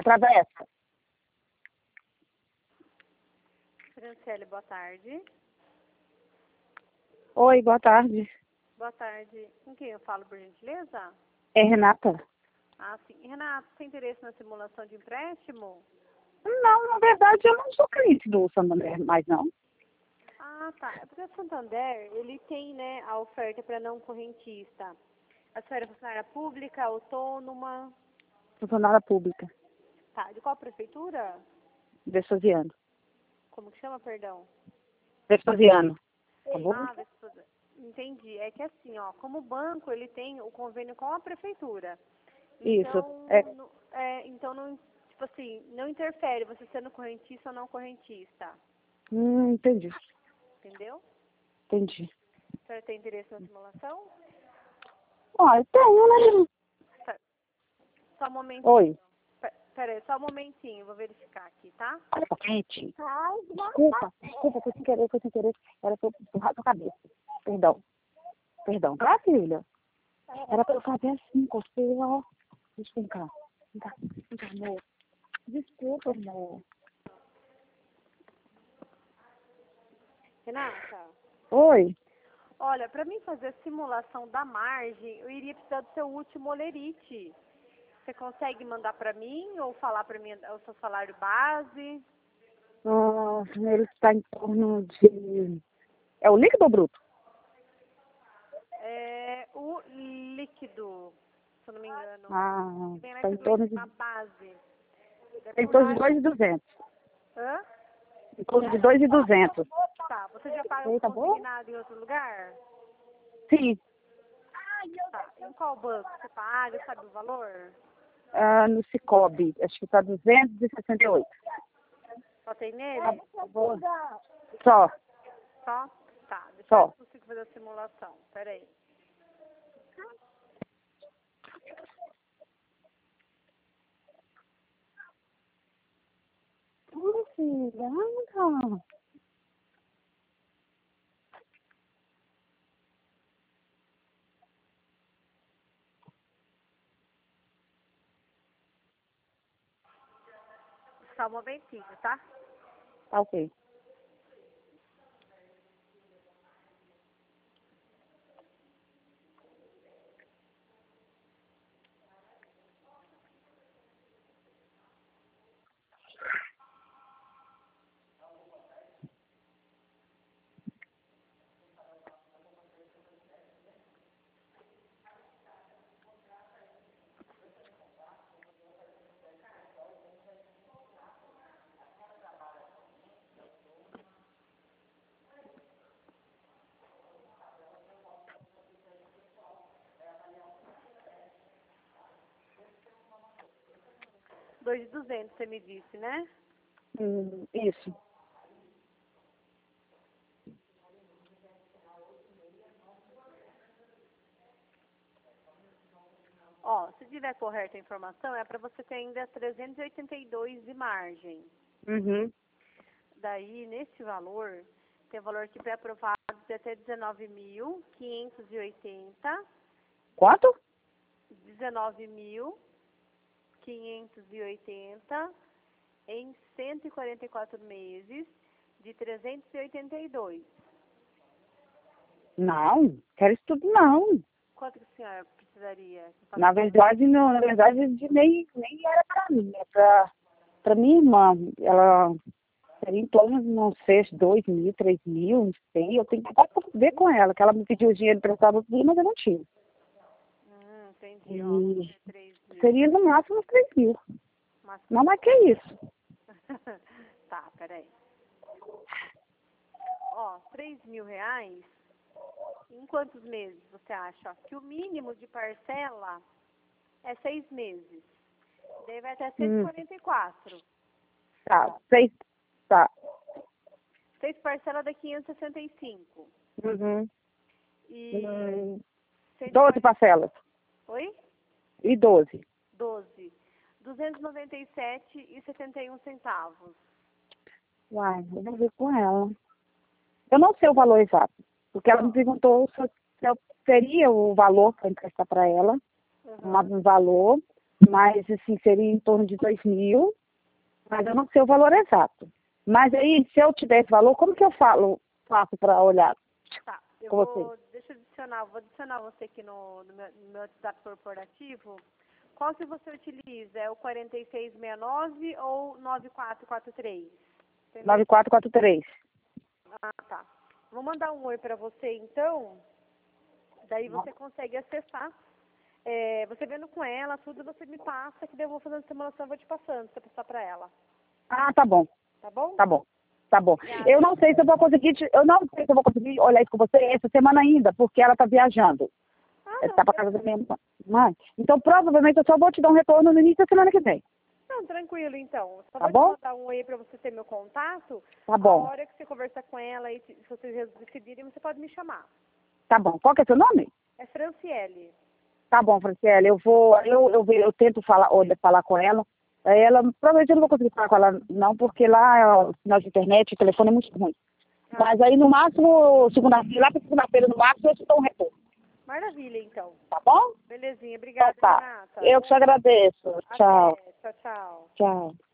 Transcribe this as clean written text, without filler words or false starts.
travessa. Franciele, boa tarde. Oi, boa tarde. Boa tarde. Com quem eu falo, por gentileza? É Renata? Ah, sim. Renato, você tem interesse na simulação de empréstimo? Não, na verdade eu não sou cliente do Santander mais não. Ah, tá. É porque o Santander, ele tem, né, a oferta para não correntista. A senhora é funcionária pública, autônoma? Funcionária pública, Tá. De qual prefeitura? Vespasiano. Como que chama, perdão? Vespasiano. Tá bom? Ah, entendi. É que assim, ó, como banco, ele tem o convênio com a prefeitura. Isso. Então, então não, tipo assim, não interfere você sendo correntista ou não correntista. Entendi. Entendeu? Entendi. A senhora tem interesse na simulação? Ó, eu tenho, né? Só um momentinho. Oi. Peraí, só um momentinho, vou verificar aqui, tá? Olha pra frente. Desculpa, foi sem querer. Era pra eu empurrar tua cabeça. Perdão. Tá, filha? Era pra eu fazer assim, com você, ó. Deixa eu cá. Vem cá, amor. Desculpa, amor. Renata, Oi. olha, para mim fazer a simulação da margem, eu iria precisar do seu último olerite. Você consegue mandar para mim ou falar para mim o seu salário base? Ele está em torno de... É o líquido ou bruto? É o líquido, se eu não me engano. Tem lá Está em torno de... uma base. Em torno de 2.200. Hã? Em torno de 2.200. Tá, você já paga Eita, bom? consignado em outro lugar? Sim. Tá, em qual banco você paga, sabe o valor? No Cicobi. Acho que está 268. Só tem nele? Tá bom? Só. Só? Tá, deixa eu ver Só. se eu consigo fazer a simulação. Peraí. Filha, anda. Só um momentinho, tá? Tá ok. Dois de 200, você me disse, né? Isso. Ó, se tiver correta a informação, é para você ter ainda 382 de margem. Uhum. Daí, nesse valor, tem valor que pré-aprovado de até 19.580. Quanto? 19.580 em 144 meses de 382. Não, quero isso tudo não. Quanto que a senhora precisaria? Na verdade, não, na verdade, nem era para mim, é para minha irmã. Ela seria em torno de, não sei, 2.000, 3.000, não sei. Eu tenho que ver com ela, que ela me pediu o dinheiro emprestado outro dia, mas eu não tive. Entendi. Ó, E 3.000. seria no máximo uns 3.000. Máximo. Não, mas que isso? Tá, peraí. Ó, 3.000 reais, em quantos meses você acha? Ó, que o mínimo de parcela é 6 meses. Daí vai até 144. Tá, 6, tá. 6 parcelas dá 565. Uhum. E 12 parcelas. Oi? E 12. 12. 297,71 centavos. Uai, eu vou ver com ela. Eu não sei o valor exato, porque ela me perguntou se eu teria o valor para emprestar para ela, um valor, Mas, assim, seria em torno de 2.000, mas eu não sei o valor exato. Mas aí, se eu tiver esse valor, como que eu faço para olhar Tá, eu com vou, você? deixa eu adicionar, vou adicionar você aqui no meu WhatsApp corporativo. Qual que você utiliza? É o 4669 ou 9443? Entendeu? 9443. Ah, tá. Vou mandar um oi para você, então. Daí você consegue acessar. Você vendo com ela, tudo você me passa, que daí eu vou fazendo simulação e vou te passando, você passar para ela. Ah, tá bom, Tá bom? tá bom, tá bom. Obrigada. Eu não sei se eu vou conseguir, eu não sei se eu vou conseguir olhar isso com você essa semana ainda, porque ela tá viajando. Ah, Ela não, tá pra casa da minha mãe. Então, provavelmente, eu só vou te dar um retorno no início da semana que vem. não, tranquilo, então. Só Tá vou te bom? mandar um oi para você ter meu contato. Tá A bom, hora que você conversar com ela e se vocês decidirem, você pode me chamar. tá bom. Qual que é seu nome? É Franciele. Tá bom, Franciele, eu tento falar com ela. Ela, provavelmente eu não vou conseguir falar com ela, não, porque lá o sinal de internet, o telefone é muito ruim. Ah, Mas aí, no máximo, segunda-feira, lá pra segunda-feira, no máximo, eu te dou um retorno. maravilha, então. Tá bom? Belezinha. Então Obrigada, tá. Renata. Eu que te agradeço. Tchau. Até. Tchau, tchau. Tchau.